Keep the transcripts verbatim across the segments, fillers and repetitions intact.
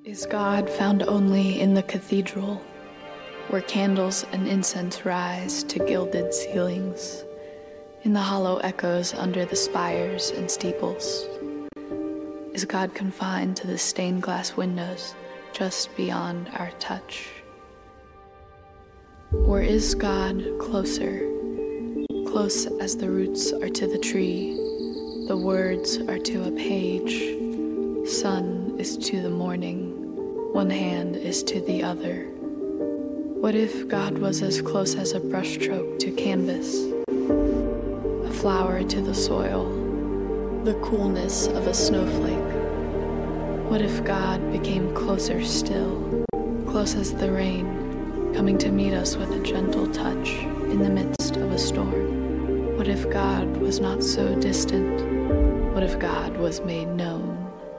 Is God found only in the cathedral, where candles and incense rise to gilded ceilings, in the hollow echoes under the spires and steeples? Is God confined to the stained glass windows just beyond our touch? Or is God closer, close as the roots are to the tree, the words are to a page, sun is to the morning, one hand is to the other? What if God was as close as a brushstroke to canvas, a flower to the soil, the coolness of a snowflake? What if God became closer still, close as the rain, coming to meet us with a gentle touch in the midst of a storm? What if God was not so distant? What if God was made known?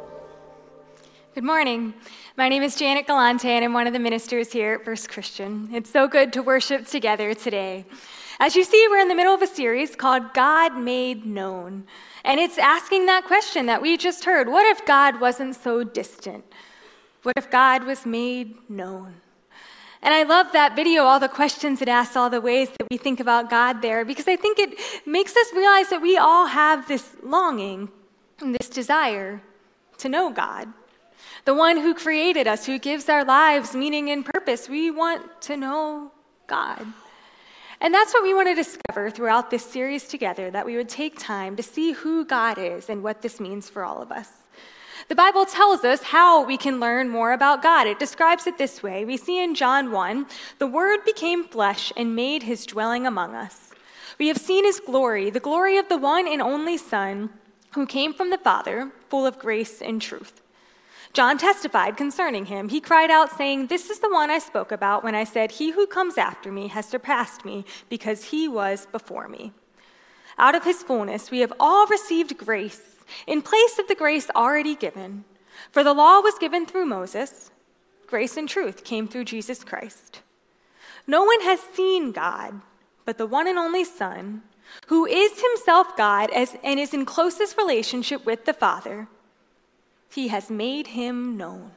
Good morning. My name is Janet Galante, and I'm one of the ministers here at First Christian. It's so good to worship together today. As you see, we're in the middle of a series called God Made Known, and it's asking that question that we just heard. What if God wasn't so distant? What if God was made known? And I love that video, all the questions it asks, all the ways that we think about God there, because I think it makes us realize that we all have this longing and this desire to know God. The one who created us, who gives our lives meaning and purpose. We want to know God. And that's what we want to discover throughout this series together, that we would take time to see who God is and what this means for all of us. The Bible tells us how we can learn more about God. It describes it this way. We see in John one, the Word became flesh and made his dwelling among us. We have seen his glory, the glory of the one and only Son who came from the Father, full of grace and truth. John testified concerning him. He cried out, saying, "This is the one I spoke about when I said, 'He who comes after me has surpassed me, because he was before me.'" Out of his fullness, we have all received grace in place of the grace already given. For the law was given through Moses. Grace and truth came through Jesus Christ. No one has seen God, but the one and only Son, who is himself God as, and is in closest relationship with the Father. He has made him known.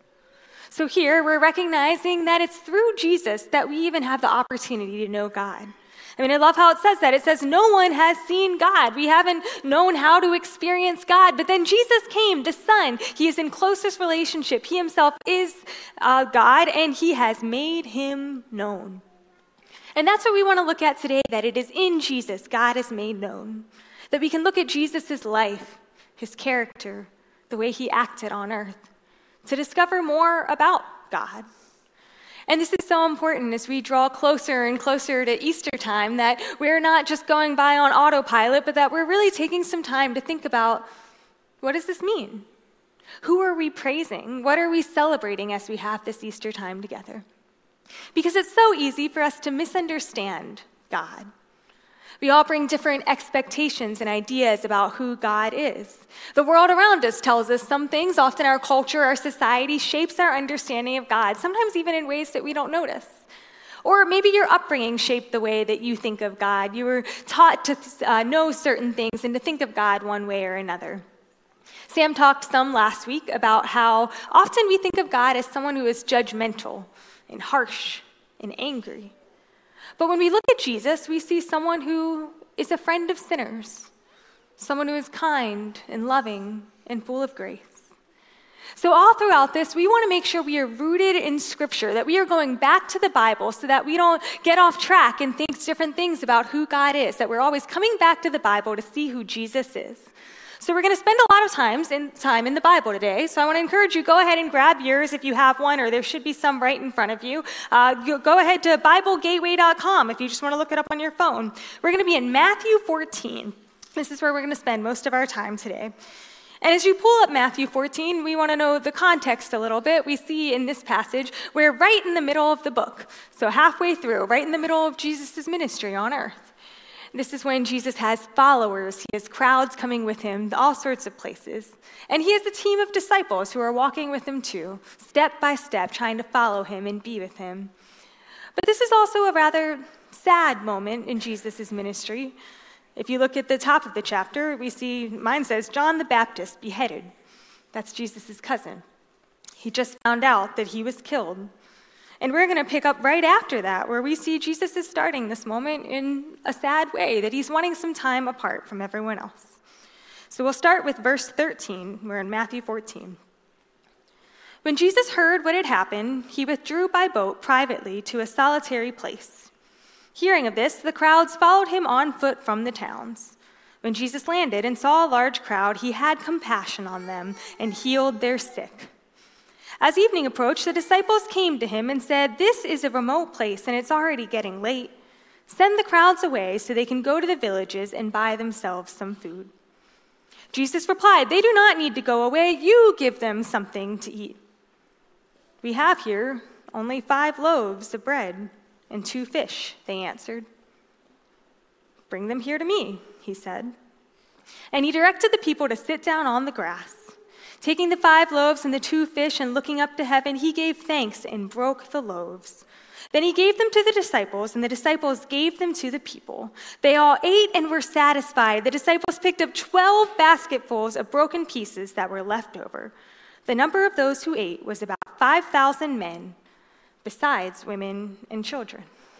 So here we're recognizing that it's through Jesus that we even have the opportunity to know God. I mean, I love how it says that. It says no one has seen God. We haven't known how to experience God, but then Jesus came, the Son. He is in closest relationship. He himself is uh, God, and he has made him known. And that's what we want to look at today, that it is in Jesus God is made known. That we can look at Jesus' life, his character, the way he acted on earth, to discover more about God. And this is so important as we draw closer and closer to Easter time, that we're not just going by on autopilot, but that we're really taking some time to think about, what does this mean? Who are we praising? What are we celebrating as we have this Easter time together? Because it's so easy for us to misunderstand God. We all bring different expectations and ideas about who God is. The world around us tells us some things. Often our culture, our society shapes our understanding of God, sometimes even in ways that we don't notice. Or maybe your upbringing shaped the way that you think of God. You were taught to uh, know certain things and to think of God one way or another. Sam talked some last week about how often we think of God as someone who is judgmental and harsh and angry. But when we look at Jesus, we see someone who is a friend of sinners, someone who is kind and loving and full of grace. So all throughout this, we want to make sure we are rooted in Scripture, that we are going back to the Bible so that we don't get off track and think different things about who God is, that we're always coming back to the Bible to see who Jesus is. So we're going to spend a lot of times in, time in the Bible today. So I want to encourage you, go ahead and grab yours if you have one, or there should be some right in front of you. Uh, you go ahead to Bible Gateway dot com if you just want to look it up on your phone. We're going to be in Matthew fourteen. This is where we're going to spend most of our time today. And as you pull up Matthew fourteen, we want to know the context a little bit. We see in this passage, we're right in the middle of the book. So halfway through, right in the middle of Jesus' ministry on earth. This is when Jesus has followers. He has crowds coming with him, all sorts of places. And he has a team of disciples who are walking with him too, step by step, trying to follow him and be with him. But this is also a rather sad moment in Jesus' ministry. If you look at the top of the chapter, we see, mine says, John the Baptist beheaded. That's Jesus' cousin. He just found out that he was killed. And we're going to pick up right after that, where we see Jesus is starting this moment in a sad way, that he's wanting some time apart from everyone else. So we'll start with verse thirteen. We're in Matthew fourteen. When Jesus heard what had happened, he withdrew by boat privately to a solitary place. Hearing of this, the crowds followed him on foot from the towns. When Jesus landed and saw a large crowd, he had compassion on them and healed their sick. As evening approached, the disciples came to him and said, "This is a remote place and it's already getting late. Send the crowds away so they can go to the villages and buy themselves some food." Jesus replied, "They do not need to go away. You give them something to eat." "We have here only five loaves of bread and two fish," they answered. "Bring them here to me," he said. And he directed the people to sit down on the grass. Taking the five loaves and the two fish and looking up to heaven, he gave thanks and broke the loaves. Then he gave them to the disciples, and the disciples gave them to the people. They all ate and were satisfied. The disciples picked up twelve basketfuls of broken pieces that were left over. The number of those who ate was about five thousand men, besides women and children.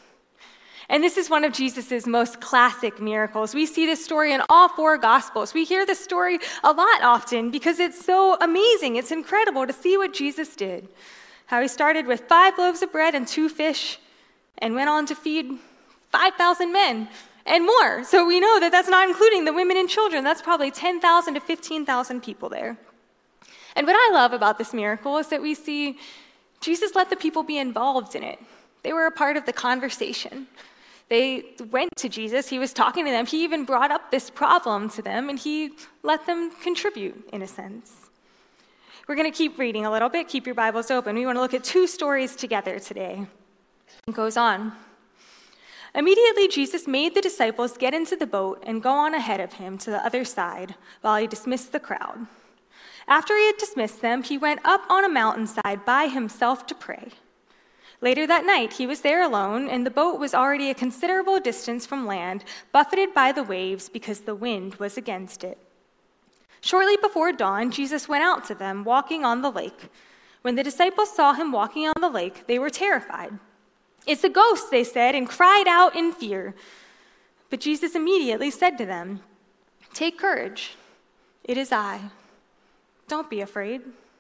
And this is one of Jesus' most classic miracles. We see this story in all four Gospels. We hear this story a lot often because it's so amazing. It's incredible to see what Jesus did. How he started with five loaves of bread and two fish and went on to feed five thousand men and more. So we know that that's not including the women and children. That's probably ten thousand to fifteen thousand people there. And what I love about this miracle is that we see Jesus let the people be involved in it. They were a part of the conversation. They went to Jesus. He was talking to them. He even brought up this problem to them, and he let them contribute in a sense. We're going to keep reading a little bit. Keep your Bibles open. We want to look at two stories together today. It goes on. Immediately, Jesus made the disciples get into the boat and go on ahead of him to the other side while he dismissed the crowd. After he had dismissed them, he went up on a mountainside by himself to pray. Later that night, he was there alone, and the boat was already a considerable distance from land, buffeted by the waves because the wind was against it. Shortly before dawn, Jesus went out to them, walking on the lake. When the disciples saw him walking on the lake, they were terrified. "It's a ghost," they said, and cried out in fear. But Jesus immediately said to them, "Take courage. It is I. Don't be afraid."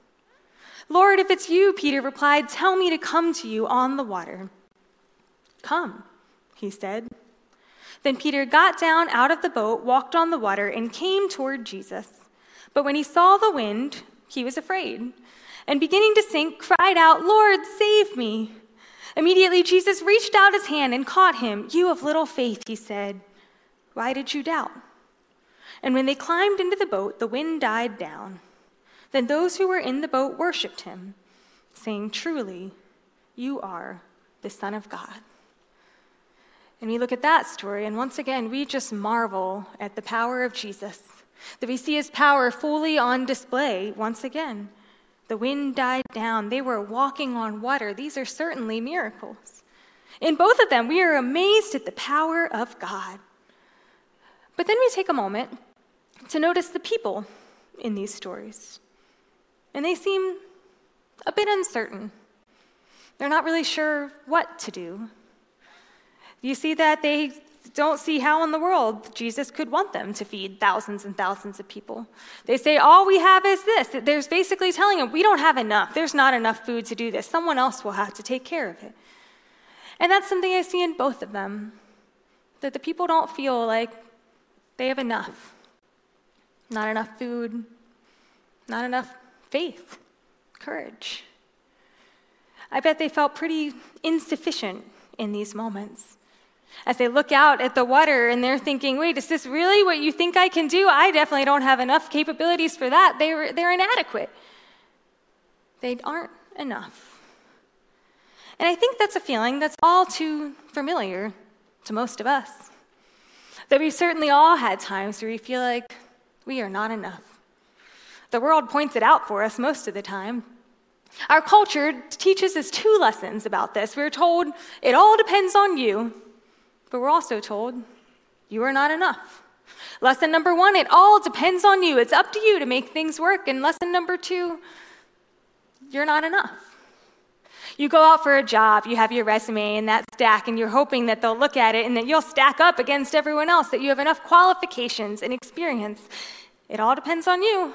"Lord, if it's you," Peter replied, "tell me to come to you on the water." "Come," he said. Then Peter got down out of the boat, walked on the water, and came toward Jesus. But when he saw the wind, he was afraid, and beginning to sink, cried out, "Lord, save me." Immediately Jesus reached out his hand and caught him. "You of little faith," he said, "why did you doubt?" And when they climbed into the boat, the wind died down. Then those who were in the boat worshipped him, saying, "Truly, you are the Son of God." And we look at that story, and once again, we just marvel at the power of Jesus, that we see his power fully on display once again. The wind died down. They were walking on water. These are certainly miracles. In both of them, we are amazed at the power of God. But then we take a moment to notice the people in these stories. And they seem a bit uncertain. They're not really sure what to do. You see that they don't see how in the world Jesus could want them to feed thousands and thousands of people. They say, all we have is this. There's basically telling them, we don't have enough. There's not enough food to do this. Someone else will have to take care of it. And that's something I see in both of them, that the people don't feel like they have enough. Not enough food, not enough faith, courage. I bet they felt pretty insufficient in these moments. As they look out at the water and they're thinking, wait, is this really what you think I can do? I definitely don't have enough capabilities for that. They're, they're inadequate. They aren't enough. And I think that's a feeling that's all too familiar to most of us. That we've certainly all had times where we feel like we are not enough. The world points it out for us most of the time. Our culture teaches us two lessons about this. We're told it all depends on you, but we're also told you are not enough. Lesson number one, it all depends on you. It's up to you to make things work. And lesson number two, you're not enough. You go out for a job, you have your resume and that stack, and you're hoping that they'll look at it and that you'll stack up against everyone else, that you have enough qualifications and experience. It all depends on you,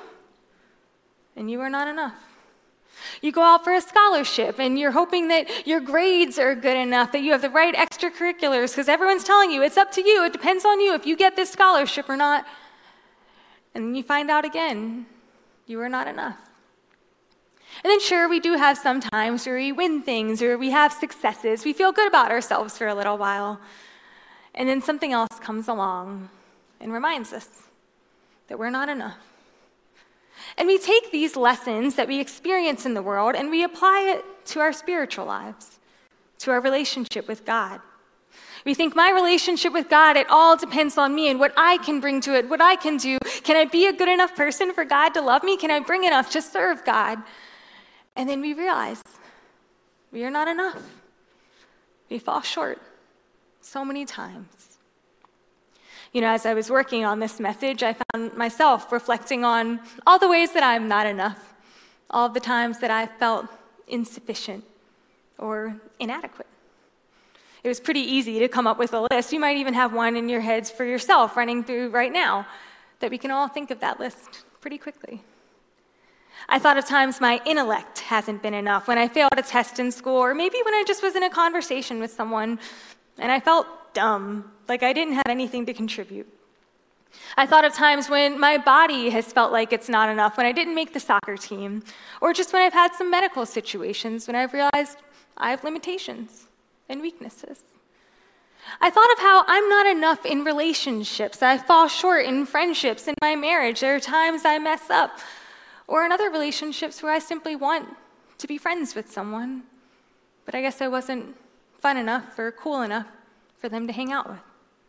and you are not enough. You go out for a scholarship, and you're hoping that your grades are good enough, that you have the right extracurriculars, because everyone's telling you it's up to you, it depends on you if you get this scholarship or not. And then you find out again, you are not enough. And then sure, we do have some times where we win things or we have successes. We feel good about ourselves for a little while. And then something else comes along and reminds us that we're not enough. And we take these lessons that we experience in the world and we apply it to our spiritual lives, to our relationship with God. We think my relationship with God, it all depends on me and what I can bring to it, what I can do. Can I be a good enough person for God to love me? Can I bring enough to serve God? And then we realize we are not enough. We fall short so many times. You know, as I was working on this message, I found myself reflecting on all the ways that I'm not enough, all the times that I felt insufficient or inadequate. It was pretty easy to come up with a list. You might even have one in your heads for yourself running through right now, that we can all think of that list pretty quickly. I thought of times my intellect hasn't been enough, when I failed a test in school, or maybe when I just was in a conversation with someone and I felt dumb, like I didn't have anything to contribute. I thought of times when my body has felt like it's not enough, when I didn't make the soccer team, or just when I've had some medical situations when I've realized I have limitations and weaknesses. I thought of how I'm not enough in relationships. I fall short in friendships, in my marriage. There are times I mess up. Or in other relationships where I simply want to be friends with someone, but I guess I wasn't fun enough or cool enough for them to hang out with.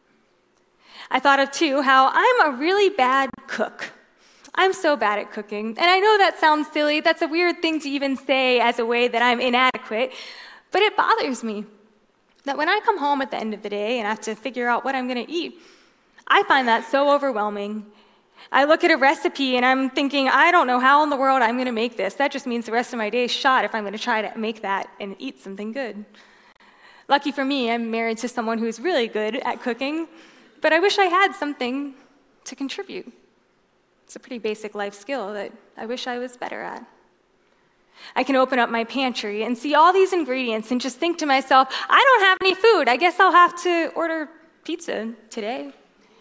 I thought of, too, how I'm a really bad cook. I'm so bad at cooking, and I know that sounds silly. That's a weird thing to even say as a way that I'm inadequate, but it bothers me that when I come home at the end of the day and I have to figure out what I'm going to eat, I find that so overwhelming. I look at a recipe and I'm thinking, I don't know how in the world I'm going to make this. That just means the rest of my day is shot if I'm going to try to make that and eat something good. Lucky for me, I'm married to someone who's really good at cooking, but I wish I had something to contribute. It's a pretty basic life skill that I wish I was better at. I can open up my pantry and see all these ingredients and just think to myself, I don't have any food. I guess I'll have to order pizza today.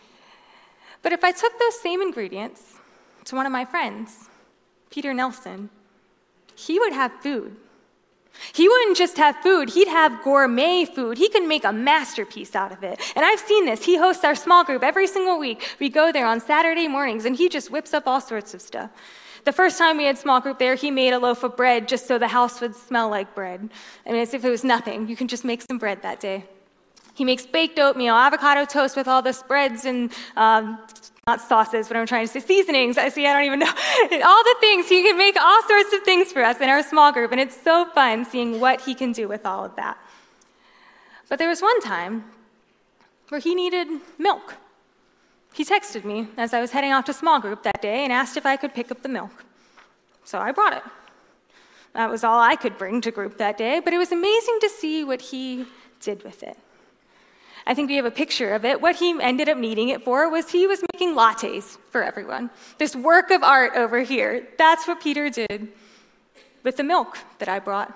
But if I took those same ingredients to one of my friends, Peter Nelson, he would have food. He wouldn't just have food, he'd have gourmet food. He could make a masterpiece out of it. And I've seen this. He hosts our small group every single week. We go there on Saturday mornings, and he just whips up all sorts of stuff. The first time we had small group there, he made a loaf of bread just so the house would smell like bread. I mean, as if it was nothing. You can just make some bread that day. He makes baked oatmeal, avocado toast with all the spreads and, um, not sauces, but I'm trying to say seasonings. I see, I don't even know. All the things. He can make all sorts of things for us in our small group, and it's so fun seeing what he can do with all of that. But there was one time where he needed milk. He texted me as I was heading off to small group that day and asked if I could pick up the milk. So I brought it. That was all I could bring to group that day, but it was amazing to see what he did with it. I think we have a picture of it. What he ended up needing it for was he was making lattes for everyone. This work of art over here. That's what Peter did with the milk that I brought.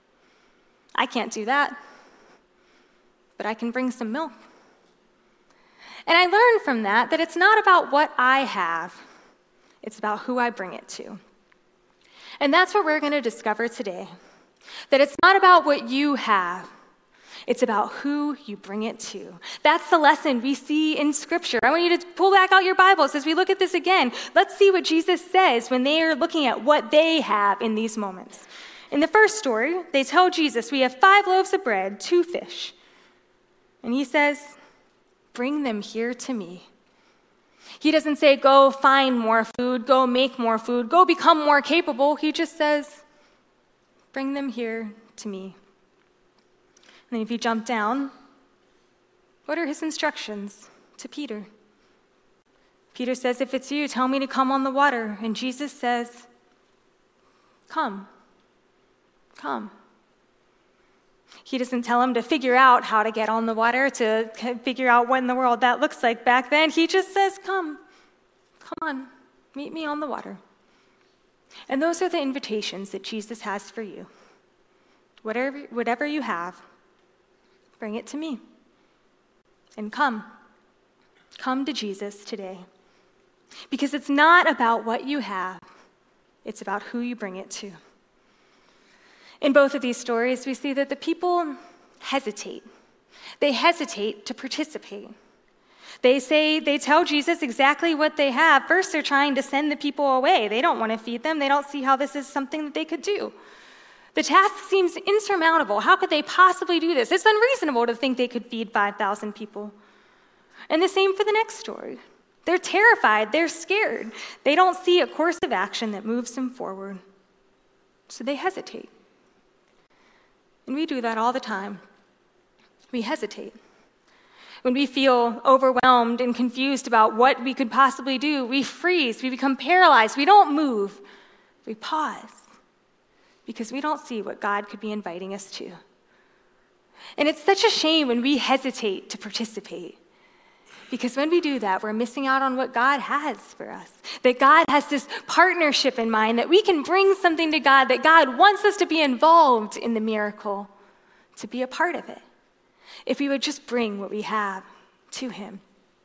I can't do that, but I can bring some milk. And I learned from that that it's not about what I have. It's about who I bring it to. And that's what we're going to discover today. That it's not about what you have. It's about who you bring it to. That's the lesson we see in Scripture. I want you to pull back out your Bibles as we look at this again. Let's see what Jesus says when they are looking at what they have in these moments. In the first story, they tell Jesus, we have five loaves of bread, two fish. And he says, bring them here to me. He doesn't say, go find more food, go make more food, go become more capable. He just says, bring them here to me. And then if you jump down, what are his instructions to Peter? Peter says, if it's you, tell me to come on the water. And Jesus says, come. come. He doesn't tell him to figure out how to get on the water, to figure out what in the world that looks like back then. He just says, come, come on, meet me on the water. And those are the invitations that Jesus has for you. Whatever, whatever you have, bring it to me. And come. Come to Jesus today. Because it's not about what you have, it's about who you bring it to. In both of these stories, we see that the people hesitate. They hesitate to participate. They say, they tell Jesus exactly what they have. First, they're trying to send the people away. They don't want to feed them. They don't see how this is something that they could do. The task seems insurmountable. How could they possibly do this? It's unreasonable to think they could feed five thousand people. And the same for the next story. They're terrified. They're scared. They don't see a course of action that moves them forward. So they hesitate. And we do that all the time. We hesitate. When we feel overwhelmed and confused about what we could possibly do, we freeze, we become paralyzed, we don't move, we pause, because we don't see what God could be inviting us to. And it's such a shame when we hesitate to participate, because when we do that, we're missing out on what God has for us, that God has this partnership in mind, that we can bring something to God, that God wants us to be involved in the miracle, to be a part of it, if we would just bring what we have to him.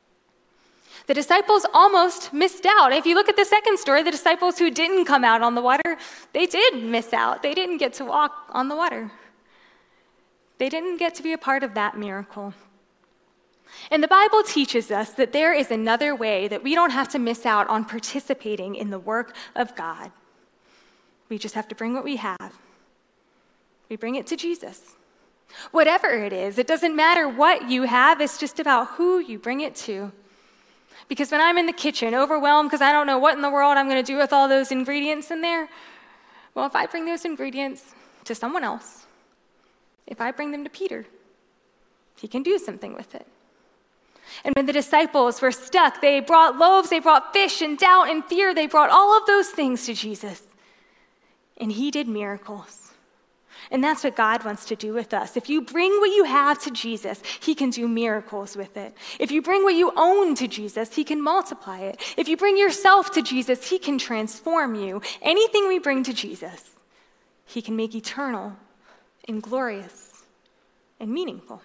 The disciples almost missed out. If you look at the second story, the disciples who didn't come out on the water, they did miss out. They didn't get to walk on the water. They didn't get to be a part of that miracle. And the Bible teaches us that there is another way that we don't have to miss out on participating in the work of God. We just have to bring what we have. We bring it to Jesus. Whatever it is, it doesn't matter what you have, it's just about who you bring it to. Because when I'm in the kitchen, overwhelmed because I don't know what in the world I'm going to do with all those ingredients in there, well, if I bring those ingredients to someone else, if I bring them to Peter, he can do something with it. And when the disciples were stuck, they brought loaves, they brought fish, and doubt and fear, they brought all of those things to Jesus. And he did miracles. And that's what God wants to do with us. If you bring what you have to Jesus, he can do miracles with it. If you bring what you own to Jesus, he can multiply it. If you bring yourself to Jesus, he can transform you. Anything we bring to Jesus, he can make eternal and glorious and meaningful.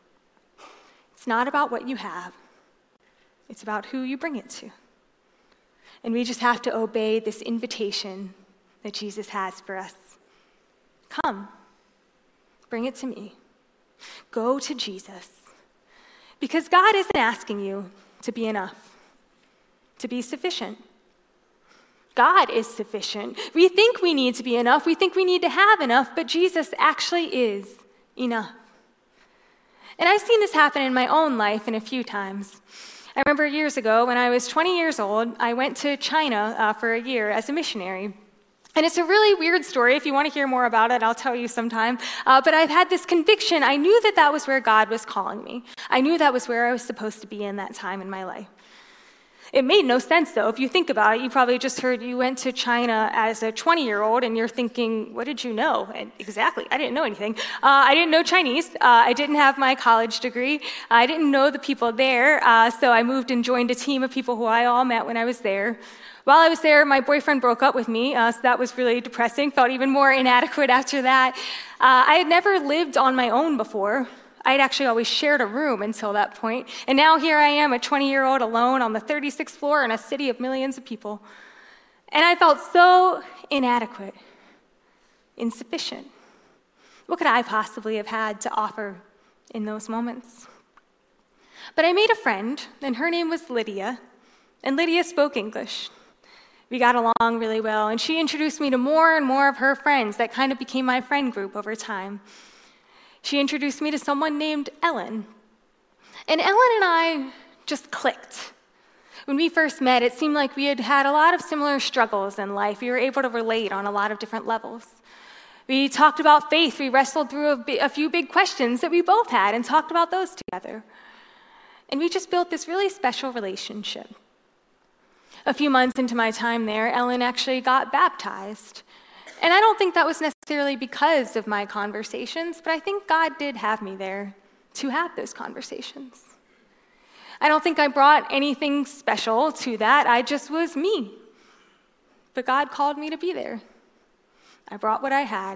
It's not about what you have. It's about who you bring it to. And we just have to obey this invitation that Jesus has for us. Come, bring it to me. Go to Jesus. Because God isn't asking you to be enough, to be sufficient. God is sufficient. We think we need to be enough. We think we need to have enough, but Jesus actually is enough. And I've seen this happen in my own life in a few times. I remember years ago when I was twenty years old, I went to China uh, for a year as a missionary. And it's a really weird story. If you want to hear more about it, I'll tell you sometime. Uh, but I've had this conviction. I knew that that was where God was calling me. I knew that was where I was supposed to be in that time in my life. It made no sense, though. If you think about it, you probably just heard you went to China as a twenty-year-old, and you're thinking, what did you know? And exactly, I didn't know anything. Uh, I didn't know Chinese. Uh, I didn't have my college degree. I didn't know the people there, uh, so I moved and joined a team of people who I all met when I was there. While I was there, my boyfriend broke up with me, uh, so that was really depressing. Felt even more inadequate after that. Uh, I had never lived on my own before. I had actually always shared a room until that point. And now here I am, a twenty-year-old alone on the thirty-sixth floor in a city of millions of people. And I felt so inadequate, insufficient. What could I possibly have had to offer in those moments? But I made a friend, and her name was Lydia, and Lydia spoke English. We got along really well, and she introduced me to more and more of her friends that kind of became my friend group over time. She introduced me to someone named Ellen. And Ellen and I just clicked. When we first met, it seemed like we had had a lot of similar struggles in life. We were able to relate on a lot of different levels. We talked about faith. We wrestled through a, b- a few big questions that we both had and talked about those together. And we just built this really special relationship. A few months into my time there, Ellen actually got baptized. And I don't think that was necessarily because of my conversations, but I think God did have me there to have those conversations. I don't think I brought anything special to that. I just was me. But God called me to be there. I brought what I had.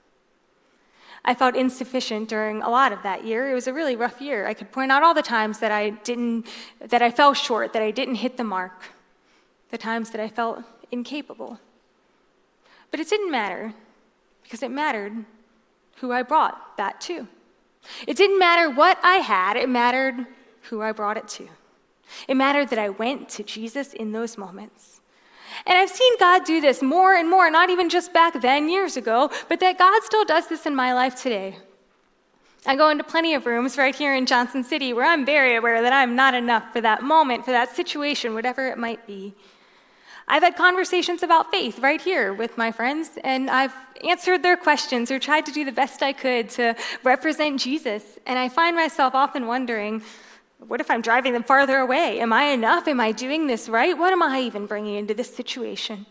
I felt insufficient during a lot of that year. It was a really rough year. I could point out all the times that I didn't, that I fell short, that I didn't hit the mark, the times that I felt incapable. But it didn't matter, because it mattered who I brought that to. It didn't matter what I had, it mattered who I brought it to. It mattered that I went to Jesus in those moments. And I've seen God do this more and more, not even just back then, years ago, but that God still does this in my life today. I go into plenty of rooms right here in Johnson City where I'm very aware that I'm not enough for that moment, for that situation, whatever it might be. I've had conversations about faith right here with my friends, and I've answered their questions or tried to do the best I could to represent Jesus. And I find myself often wondering, what if I'm driving them farther away? Am I enough? Am I doing this right? What am I even bringing into this situation?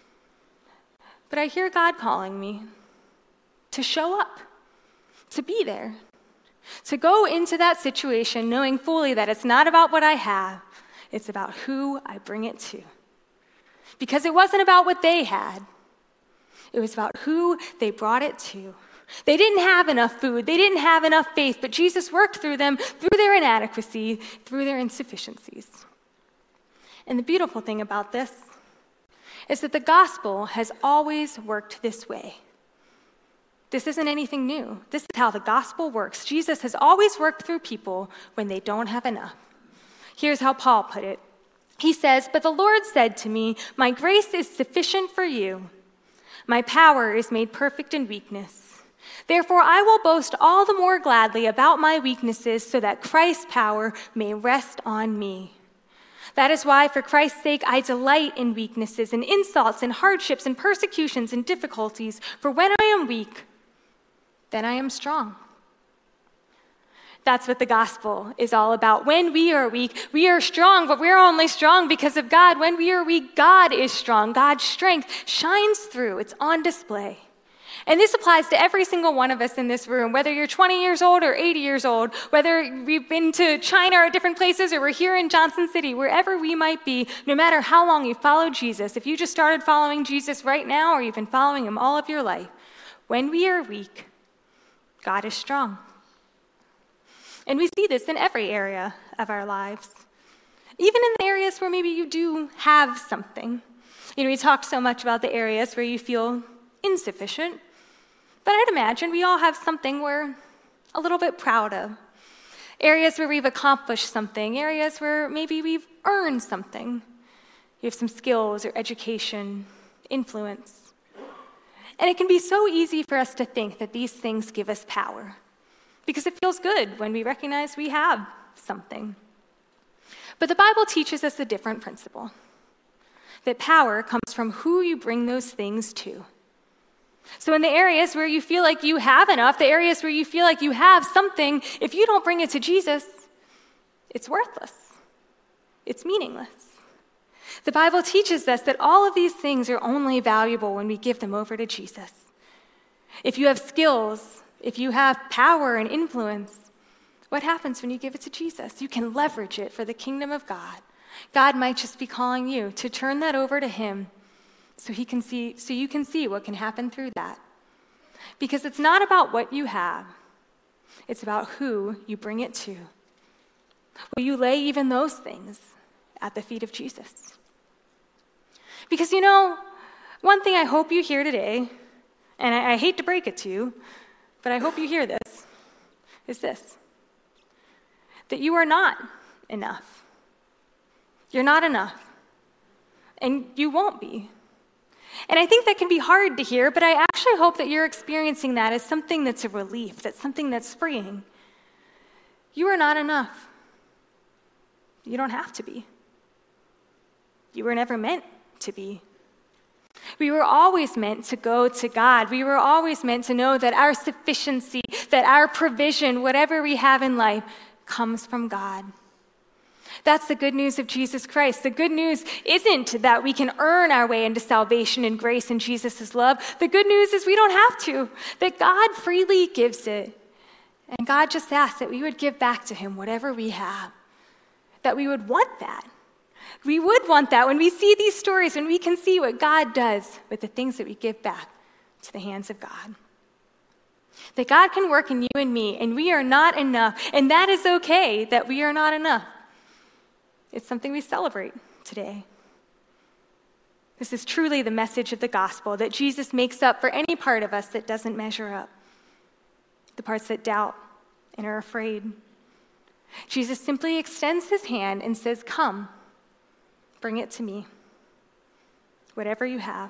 But I hear God calling me to show up, to be there, to go into that situation knowing fully that it's not about what I have, it's about who I bring it to. Because it wasn't about what they had. It was about who they brought it to. They didn't have enough food. They didn't have enough faith, but Jesus worked through them, through their inadequacy, through their insufficiencies. And the beautiful thing about this is that the gospel has always worked this way. This isn't anything new. This is how the gospel works. Jesus has always worked through people when they don't have enough. Here's how Paul put it. He says, "But the Lord said to me, 'My grace is sufficient for you. My power is made perfect in weakness. Therefore, I will boast all the more gladly about my weaknesses so that Christ's power may rest on me. That is why, for Christ's sake, I delight in weaknesses and insults and hardships and persecutions and difficulties. For when I am weak, then I am strong.'" That's what the gospel is all about. When we are weak, we are strong, but we're only strong because of God. When we are weak, God is strong. God's strength shines through. It's on display. And this applies to every single one of us in this room, whether you're twenty years old or eighty years old, whether we've been to China or different places, or we're here in Johnson City, wherever we might be, no matter how long you've followed Jesus, if you just started following Jesus right now or you've been following him all of your life, when we are weak, God is strong. And we see this in every area of our lives, even in the areas where maybe you do have something. You know, we talked so much about the areas where you feel insufficient, but I'd imagine we all have something we're a little bit proud of. Areas where we've accomplished something, areas where maybe we've earned something. You have some skills or education, influence. And it can be so easy for us to think that these things give us power, because it feels good when we recognize we have something. But the Bible teaches us a different principle, that power comes from who you bring those things to. So in the areas where you feel like you have enough, the areas where you feel like you have something, if you don't bring it to Jesus, it's worthless. It's meaningless. The Bible teaches us that all of these things are only valuable when we give them over to Jesus. If you have skills, if you have power and influence, what happens when you give it to Jesus? You can leverage it for the kingdom of God. God might just be calling you to turn that over to him so he can see, so you can see what can happen through that. Because it's not about what you have. It's about who you bring it to. Will you lay even those things at the feet of Jesus? Because, you know, one thing I hope you hear today, and I, I hate to break it to you, but I hope you hear this, is this, that you are not enough. You're not enough, and you won't be. And I think that can be hard to hear, but I actually hope that you're experiencing that as something that's a relief, that's something that's freeing. You are not enough. You don't have to be. You were never meant to be. We were always meant to go to God. We were always meant to know that our sufficiency, that our provision, whatever we have in life, comes from God. That's the good news of Jesus Christ. The good news isn't that we can earn our way into salvation and grace in Jesus' love. The good news is we don't have to, that God freely gives it. And God just asks that we would give back to him whatever we have, that we would want that. We would want that when we see these stories, when we can see what God does with the things that we give back to the hands of God. That God can work in you and me, and we are not enough, and that is okay that we are not enough. It's something we celebrate today. This is truly the message of the gospel, that Jesus makes up for any part of us that doesn't measure up, the parts that doubt and are afraid. Jesus simply extends his hand and says, "Come, bring it to me, whatever you have."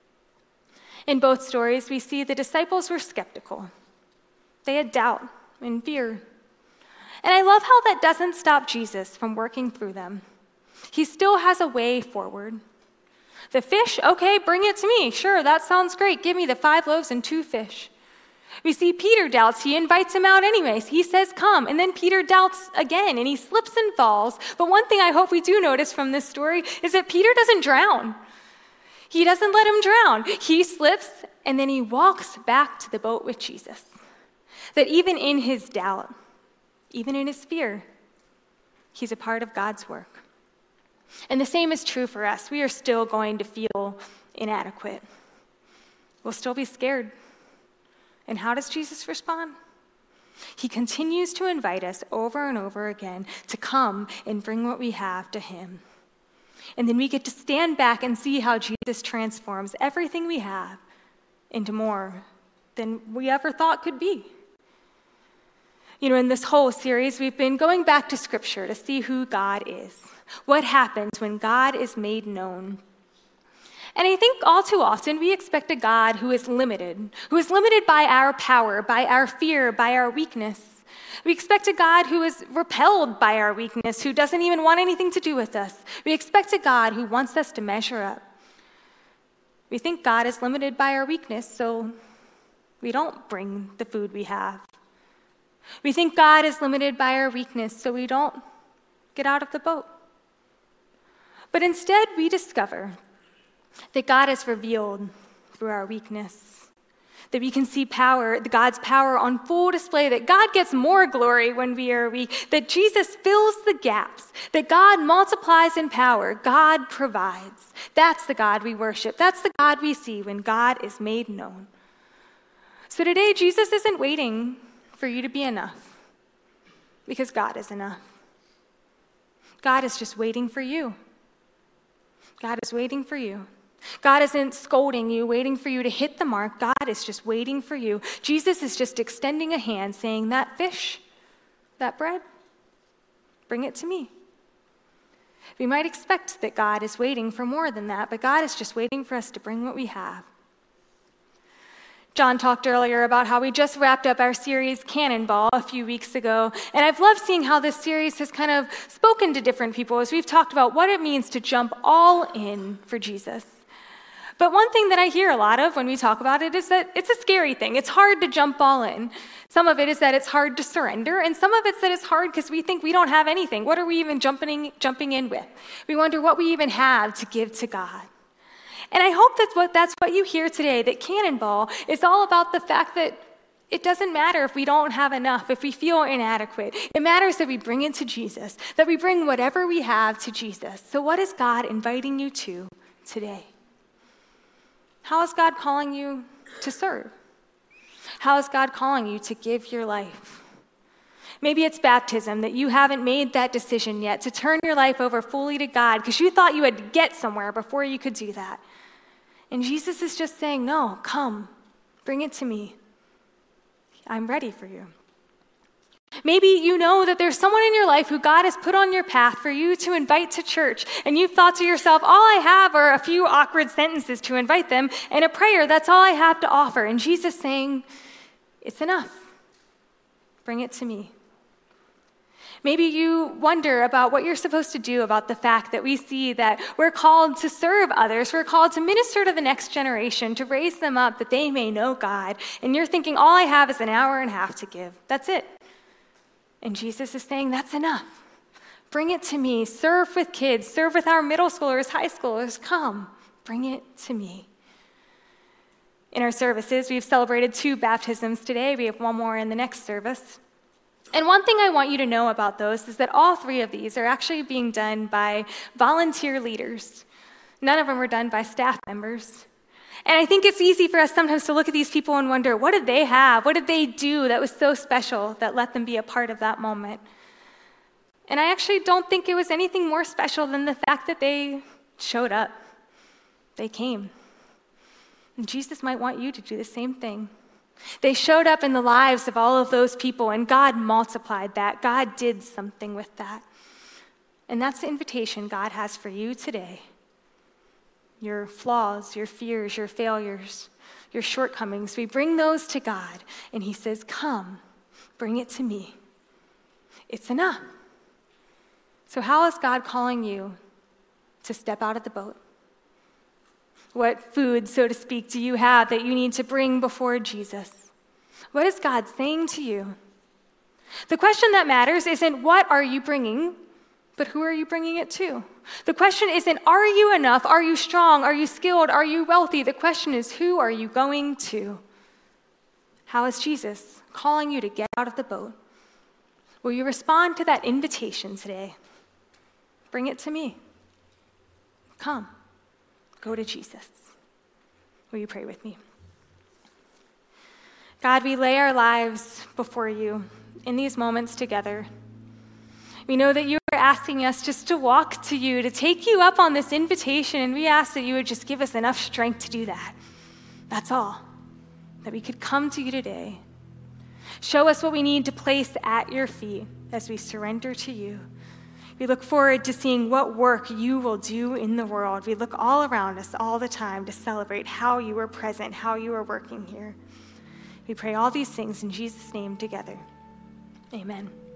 In both stories, we see the disciples were skeptical. They had doubt and fear. And I love how that doesn't stop Jesus from working through them. He still has a way forward. The fish, okay, bring it to me. Sure, that sounds great. Give me the five loaves and two fish. We see Peter doubts. He invites him out anyways. He says, "Come." And then Peter doubts again, and he slips and falls. But one thing I hope we do notice from this story is that Peter doesn't drown. He doesn't let him drown. He slips, and then he walks back to the boat with Jesus. That even in his doubt, even in his fear, he's a part of God's work. And the same is true for us. We are still going to feel inadequate. We'll still be scared. And how does Jesus respond? He continues to invite us over and over again to come and bring what we have to him. And then we get to stand back and see how Jesus transforms everything we have into more than we ever thought could be. You know, in this whole series, we've been going back to Scripture to see who God is, what happens when God is made known. And I think all too often we expect a God who is limited, who is limited by our power, by our fear, by our weakness. We expect a God who is repelled by our weakness, who doesn't even want anything to do with us. We expect a God who wants us to measure up. We think God is limited by our weakness, so we don't bring the food we have. We think God is limited by our weakness, so we don't get out of the boat. But instead, we discover that God is revealed through our weakness, that we can see power, God's power on full display, that God gets more glory when we are weak, that Jesus fills the gaps, that God multiplies in power, God provides. That's the God we worship. That's the God we see when God is made known. So today, Jesus isn't waiting for you to be enough, because God is enough. God is just waiting for you. God is waiting for you. God isn't scolding you, waiting for you to hit the mark. God is just waiting for you. Jesus is just extending a hand saying, "That fish, that bread, bring it to me." We might expect that God is waiting for more than that, but God is just waiting for us to bring what we have. John talked earlier about how we just wrapped up our series Cannonball a few weeks ago, and I've loved seeing how this series has kind of spoken to different people as we've talked about what it means to jump all in for Jesus. But one thing that I hear a lot of when we talk about it is that it's a scary thing. It's hard to jump all in. Some of it is that it's hard to surrender, and some of it's that it's hard because we think we don't have anything. What are we even jumping, jumping in with? We wonder what we even have to give to God. And I hope that's what, that's what you hear today, that Cannonball is all about the fact that it doesn't matter if we don't have enough, if we feel inadequate. It matters that we bring it to Jesus, that we bring whatever we have to Jesus. So what is God inviting you to today? How is God calling you to serve? How is God calling you to give your life? Maybe it's baptism, that you haven't made that decision yet to turn your life over fully to God because you thought you had to get somewhere before you could do that. And Jesus is just saying, "No, come, bring it to me. I'm ready for you." Maybe you know that there's someone in your life who God has put on your path for you to invite to church, and you've thought to yourself, all I have are a few awkward sentences to invite them and a prayer. That's all I have to offer. And Jesus is saying, it's enough. Bring it to me. Maybe you wonder about what you're supposed to do about the fact that we see that we're called to serve others. We're called to minister to the next generation, to raise them up that they may know God. And you're thinking, all I have is an hour and a half to give. That's it. And Jesus is saying, that's enough. Bring it to me. Serve with kids. Serve with our middle schoolers, high schoolers. Come, bring it to me. In our services, we've celebrated two baptisms today. We have one more in the next service. And one thing I want you to know about those is that all three of these are actually being done by volunteer leaders. None of them were done by staff members. And I think it's easy for us sometimes to look at these people and wonder, what did they have? What did they do that was so special that let them be a part of that moment? And I actually don't think it was anything more special than the fact that they showed up. They came. And Jesus might want you to do the same thing. They showed up in the lives of all of those people, and God multiplied that. God did something with that. And that's the invitation God has for you today. Your flaws, your fears, your failures, your shortcomings, we bring those to God, and he says, come, bring it to me. It's enough. So how is God calling you to step out of the boat? What food, so to speak, do you have that you need to bring before Jesus? What is God saying to you? The question that matters isn't what are you bringing, but who are you bringing it to? The question isn't, are you enough? Are you strong? Are you skilled? Are you wealthy? The question is, who are you going to? How is Jesus calling you to get out of the boat? Will you respond to that invitation today? Bring it to me. Come. Go to Jesus. Will you pray with me? God, we lay our lives before you in these moments together. We know that you are asking us just to walk to you, to take you up on this invitation, and we ask that you would just give us enough strength to do that. That's all. That we could come to you today. Show us what we need to place at your feet as we surrender to you. We look forward to seeing what work you will do in the world. We look all around us all the time to celebrate how you are present, how you are working here. We pray all these things in Jesus' name together. Amen.